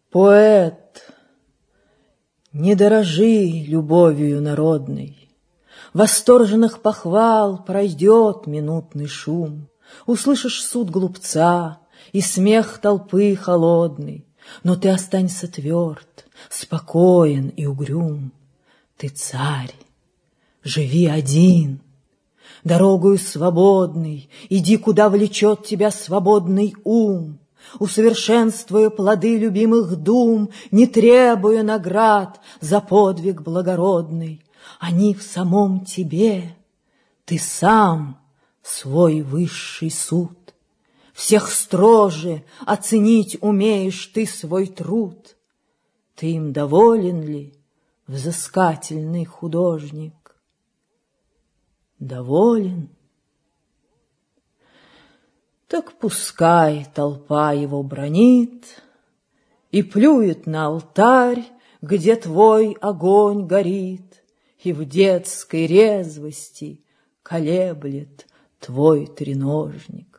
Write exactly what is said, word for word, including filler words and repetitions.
Поэт, не дорожи любовью народной, восторженных похвал пройдет минутный шум, услышишь суд глупца и смех толпы холодный, но ты останься тверд, спокоен и угрюм. Ты царь, живи один, дорогою свободной, иди, куда влечет тебя свободный ум, усовершенствуя плоды любимых дум, не требуя наград за подвиг благородный. Они в самом тебе, ты сам свой высший суд. Всех строже оценить умеешь ты свой труд. Ты им доволен ли, взыскательный художник? Доволен? Так пускай толпа его бранит и плюет на алтарь, где твой огонь горит, и в детской резвости колеблет твой треножник.